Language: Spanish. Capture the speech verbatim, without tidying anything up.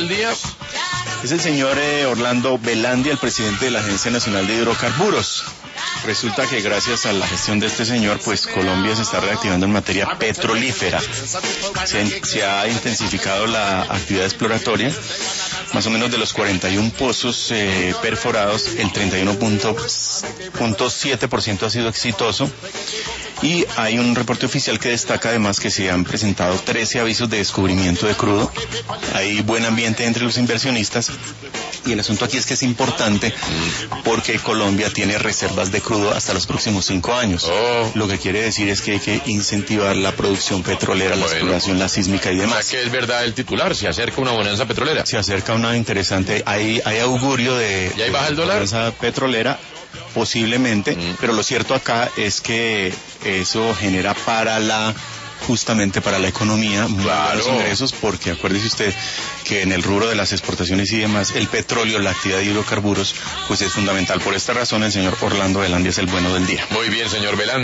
del día? Es el señor eh, Orlando Velandia, el presidente de la Agencia Nacional de Hidrocarburos. Resulta que gracias a la gestión de este señor, pues Colombia se está reactivando en materia petrolífera. Se, se ha intensificado la actividad exploratoria. Más o menos de los cuarenta y uno pozos eh, perforados, el treinta y uno punto siete por ciento ha sido exitoso. Y hay un reporte oficial que destaca además que se han presentado trece avisos de descubrimiento de crudo. Hay buen ambiente entre los inversionistas. Y el asunto aquí es que es importante porque Colombia tiene reservas de crudo hasta los próximos cinco años. Oh. Lo que quiere decir es que hay que incentivar la producción petrolera, bueno, la exploración, la sísmica y demás. O sea que es verdad el titular, se acerca una bonanza petrolera. Se acerca una interesante, hay, hay augurio de... ¿Y ahí baja el dólar? Bonanza petrolera, posiblemente, mm. pero lo cierto acá es que eso genera para la... justamente para la economía, muy claro. buenos ingresos, porque acuérdese usted que en el rubro de las exportaciones y demás, el petróleo, la actividad de hidrocarburos, pues es fundamental. Por esta razón, el señor Orlando Velandia es el bueno del día. Muy bien, señor Velandia.